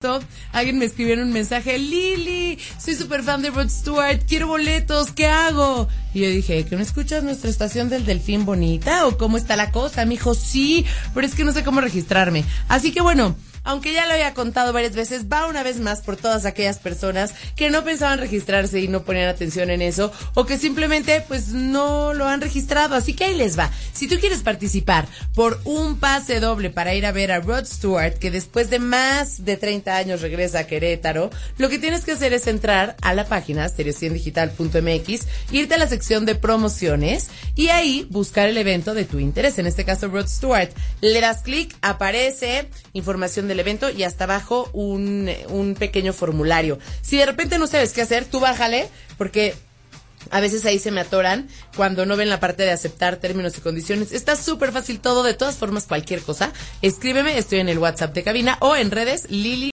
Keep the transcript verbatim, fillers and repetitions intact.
eso, alguien me escribió en un mensaje, Lili, soy súper fan de Rod Stewart, quiero boletos, ¿qué hago? Y yo dije, ¿que no escuchas nuestra estación del Delfín Bonita? ¿O cómo está la cosa? Me dijo, sí, pero es que no sé cómo registrarme. Así que bueno, aunque ya lo había contado varias veces, va una vez más por todas aquellas personas que no pensaban registrarse y no ponían atención en eso, o que simplemente pues no lo han registrado. Así que ahí les va. Si tú quieres participar por un pase doble para ir a ver a Rod Stewart, que después de más de treinta años regresa a Querétaro, lo que tienes que hacer es entrar a la página stereo cien digital punto m x, irte a la sección de promociones y ahí buscar el evento de tu interés, en este caso Rod Stewart. Le das clic, aparece información del evento y hasta abajo un, un pequeño formulario. Si de repente no sabes qué hacer, tú bájale, porque a veces ahí se me atoran cuando no ven la parte de aceptar términos y condiciones. Está súper fácil todo. De todas formas, cualquier cosa, escríbeme, estoy en el WhatsApp de cabina o en redes, Lili